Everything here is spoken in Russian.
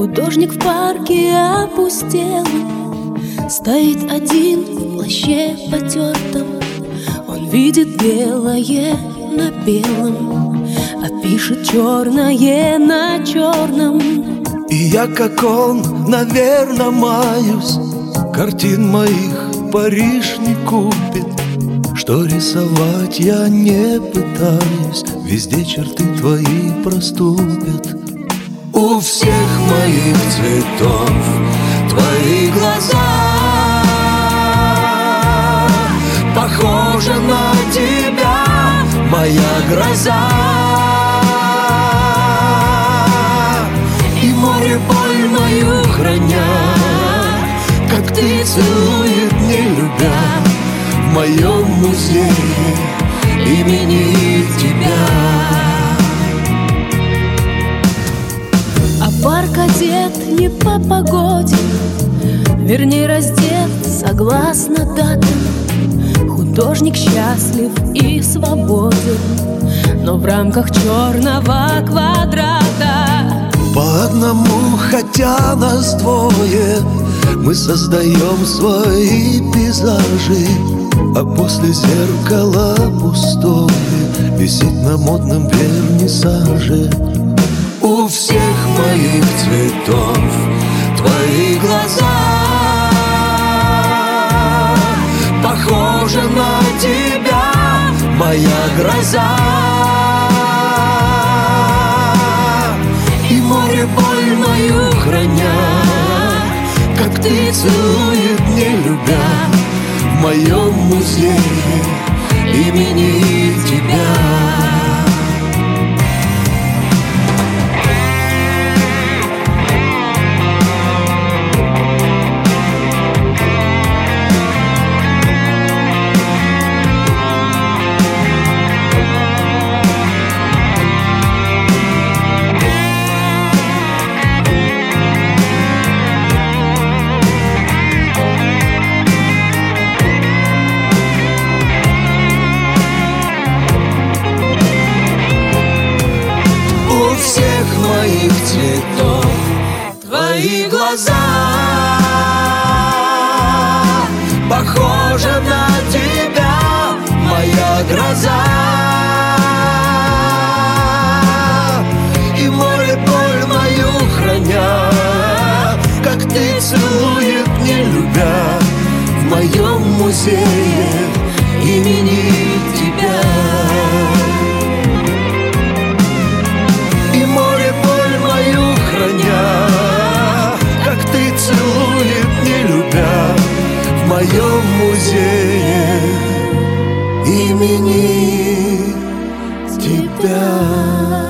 Художник в парке опустелым стоит один в плаще потертом. Он видит белое на белом, а пишет черное на черном. И я, как он, наверно, маюсь. Картин моих Париж не купит. Что рисовать я не пытаюсь, везде черты твои проступят. У всех моих цветов твои глаза похожи на тебя, моя гроза. И море боль мою храня, как ты целует, не любя, в моем музее имени тебя. А парк одет не по погоде, вернее раздет согласно датам. Художник счастлив и свободен, но в рамках черного квадрата. По одному, хотя нас двое, мы создаем свои пейзажи, а после зеркала пустое висит на модном вернисаже. У всех моих цветов твои глаза похожи на тебя, моя гроза. И море боль мою храня, как ты целует, не любя, в моем музее имени тебя. Моих цветов твои глаза похожи на тебя, моя гроза. И море боль мою храня, как ты целует, не любя, в моем музее имени тебя. Как ты целует, не любя, в моем музее имени тебя.